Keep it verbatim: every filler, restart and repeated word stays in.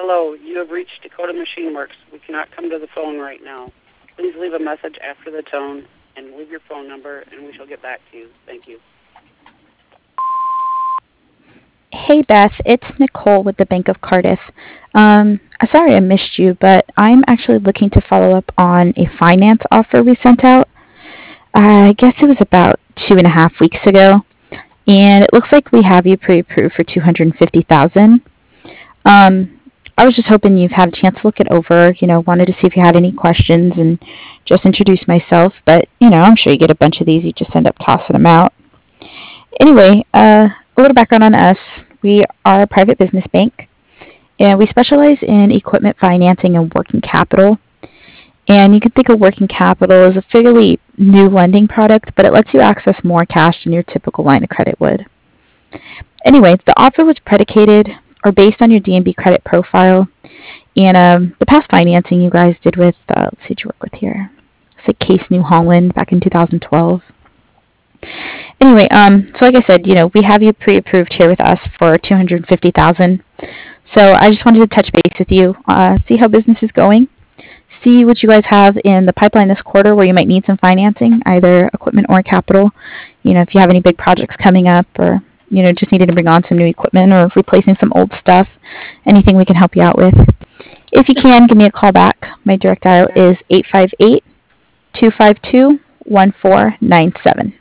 Hello, you have reached Dakota Machine Works. We cannot come to the phone right now. Please leave a message after the tone and leave your phone number, and we shall get back to you. Thank you. Hey Beth, it's Nicole with the Bank of Cardiff. Um, uh, sorry I missed you, but I'm actually looking to follow up on a finance offer we sent out. I guess it was about two and a half weeks ago, and it looks like we have you pre-approved for two hundred fifty thousand. Um, I was just hoping you've had a chance to look it over. You know, wanted to see if you had any questions and just introduce myself. But you know, I'm sure you get a bunch of these. You just end up tossing them out. Anyway, uh, a little background on us. We are a private business bank, and we specialize in equipment financing and working capital. And you can think of working capital as a fairly new lending product, but it lets you access more cash than your typical line of credit would. Anyway, the offer was predicated or based on your D and B credit profile and um, the past financing you guys did with, uh, let's see what you work with here. It's like Case New Holland back in two thousand twelve. Anyway, um, so like I said, you know, we have you pre-approved here with us for two hundred fifty thousand dollars. So I just wanted to touch base with you, uh, see how business is going, see what you guys have in the pipeline this quarter where you might need some financing, either equipment or capital. You know, if you have any big projects coming up or, you know, just needed to bring on some new equipment or replacing some old stuff, anything we can help you out with. If you can, give me a call back. My direct dial is eight five eight, two five two, one four nine seven.